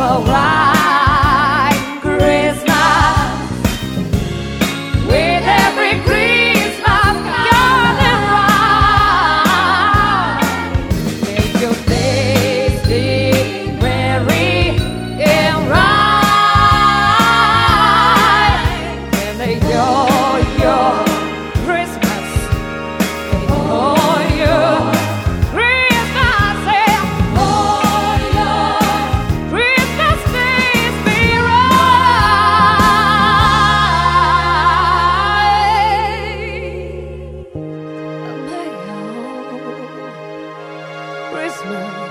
alright. Christmas, with every Christmas coming round, make your days be merry and right, and enjoy your Christmas, enjoy your Christmas, enjoy your Christmas days be right. Christmas.